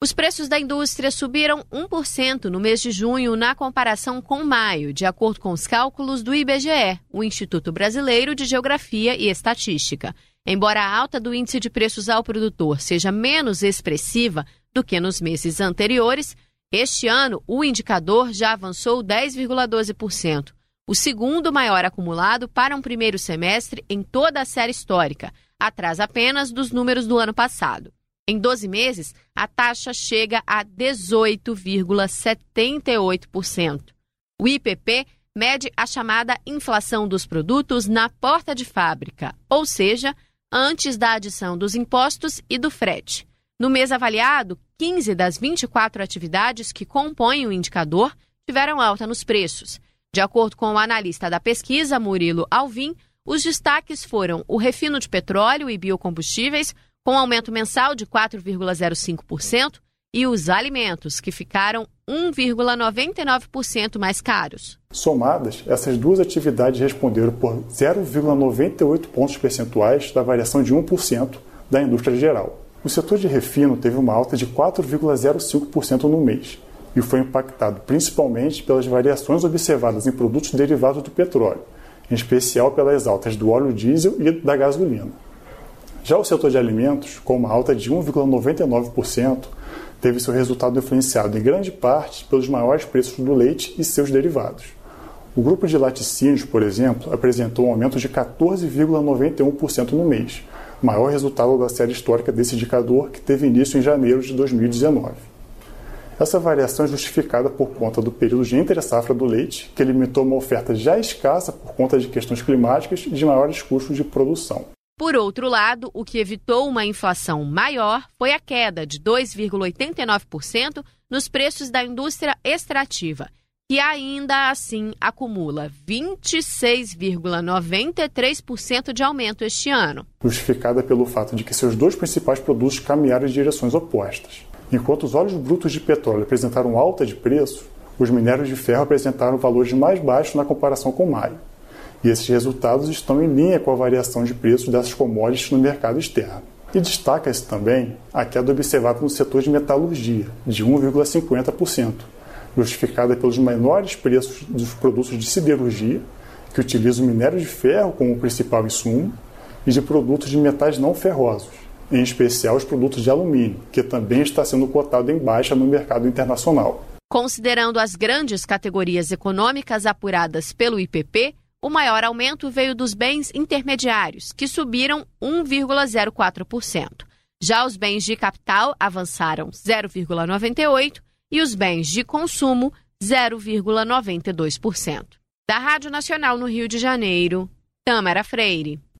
Os preços da indústria subiram 1% no mês de junho na comparação com maio, de acordo com os cálculos do IBGE, o Instituto Brasileiro de Geografia e Estatística. Embora a alta do índice de preços ao produtor seja menos expressiva do que nos meses anteriores, este ano o indicador já avançou 10,12%, o segundo maior acumulado para um primeiro semestre em toda a série histórica, atrás apenas dos números do ano passado. Em 12 meses, a taxa chega a 18,78%. O IPP mede a chamada inflação dos produtos na porta de fábrica, ou seja, antes da adição dos impostos e do frete. No mês avaliado, 15 das 24 atividades que compõem o indicador tiveram alta nos preços. De acordo com o analista da pesquisa, Murilo Alvim, os destaques foram o refino de petróleo e biocombustíveis, com aumento mensal de 4,05%, e os alimentos, que ficaram 1,99% mais caros. Somadas, essas duas atividades responderam por 0,98 pontos percentuais da variação de 1% da indústria geral. O setor de refino teve uma alta de 4,05% no mês e foi impactado principalmente pelas variações observadas em produtos derivados do petróleo, em especial pelas altas do óleo diesel e da gasolina. Já o setor de alimentos, com uma alta de 1,99%, teve seu resultado influenciado em grande parte pelos maiores preços do leite e seus derivados. O grupo de laticínios, por exemplo, apresentou um aumento de 14,91% no mês, maior resultado da série histórica desse indicador, que teve início em janeiro de 2019. Essa variação é justificada por conta do período de entre-safra do leite, que limitou uma oferta já escassa por conta de questões climáticas e de maiores custos de produção. Por outro lado, o que evitou uma inflação maior foi a queda de 2,89% nos preços da indústria extrativa, que ainda assim acumula 26,93% de aumento este ano. Justificada pelo fato de que seus dois principais produtos caminharam em direções opostas. Enquanto os óleos brutos de petróleo apresentaram alta de preço, os minérios de ferro apresentaram valores mais baixos na comparação com maio. E esses resultados estão em linha com a variação de preços dessas commodities no mercado externo. E destaca-se também a queda observada no setor de metalurgia, de 1,50%, justificada pelos menores preços dos produtos de siderurgia, que utilizam minério de ferro como principal insumo, e de produtos de metais não ferrosos, em especial os produtos de alumínio, que também está sendo cotado em baixa no mercado internacional. Considerando as grandes categorias econômicas apuradas pelo IPP, o maior aumento veio dos bens intermediários, que subiram 1,04%. Já os bens de capital avançaram 0,98% e os bens de consumo 0,92%. Da Rádio Nacional no Rio de Janeiro, Tâmara Freire.